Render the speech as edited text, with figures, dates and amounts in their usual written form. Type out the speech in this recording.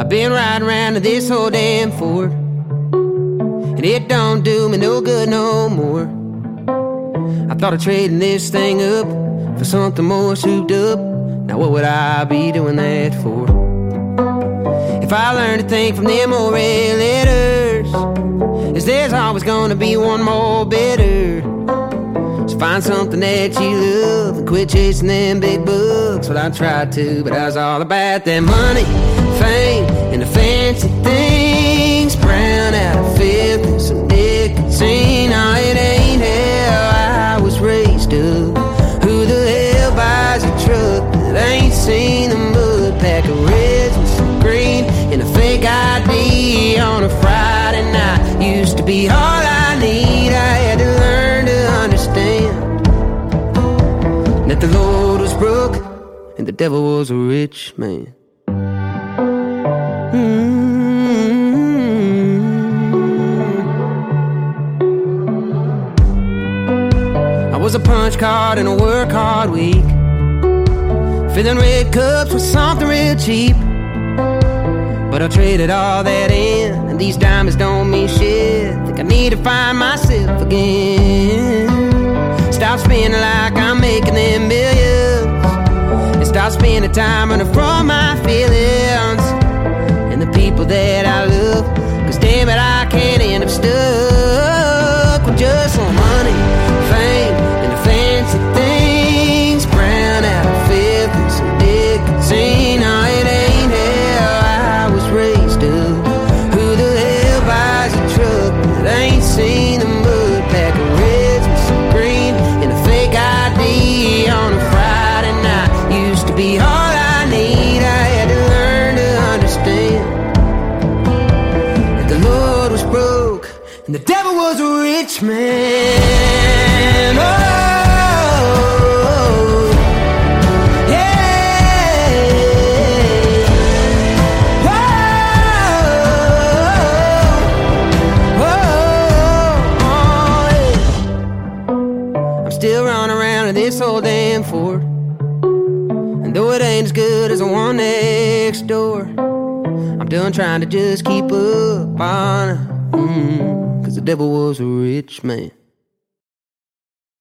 I've been riding around to this whole damn Ford, and it don't do me no good no more. I thought of trading this thing up for something more souped up. Now what would I be doing that for? If I learned a thing from them old red letters, is there's always gonna be one more better. So find something that you love and quit chasing them big bucks. Well, I tried to, but I was all about that money, fame, and the fancy things. Brown out of filth and some nicotine. Oh, it ain't how I was raised up. Who the hell buys a truck that ain't seen the mud? Pack of reds with some green and a fake ID on a Friday night used to be all I need. I had to learn to understand that the Lord was broke and the devil was a rich man. I was a punch card in a work hard week, filling red cups with something real cheap. But I traded all that in, and these diamonds don't mean shit. Think I need to find myself again. Stop spending like I'm making them millions, and stop spending time running from my feelings and the people that I love. Cause damn it, I can't end up stuck with just some money, fame, and the fancy things. Brown out of filth and some nicotine. Oh, it ain't how I was raised up. Who the hell buys a truck that ain't seen the mud? Pack of reds with some green and a fake ID on a Friday night used to be all I need. I had to learn to understand that the Lord was broke and the devil was a rich man. Still running around in this old damn Ford, and though it ain't as good as the one next door, I'm done trying to just keep up on it, cause the devil was a rich man.